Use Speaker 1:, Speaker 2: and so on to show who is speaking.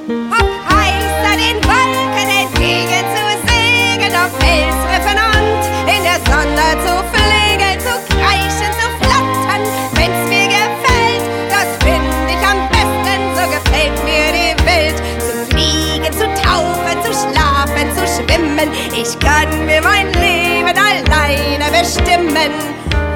Speaker 1: Hopp heißer den Wolken entgegen zu segeln, auf Felsriffen und in der Sonne zu fliegen, zu kreischen, zu flattern, wenn's mir gefällt. Das find ich am besten, so gefällt mir die Welt. Zu fliegen, zu tauchen, zu schlafen, zu schwimmen, ich kann mir mein Leben alleine bestimmen.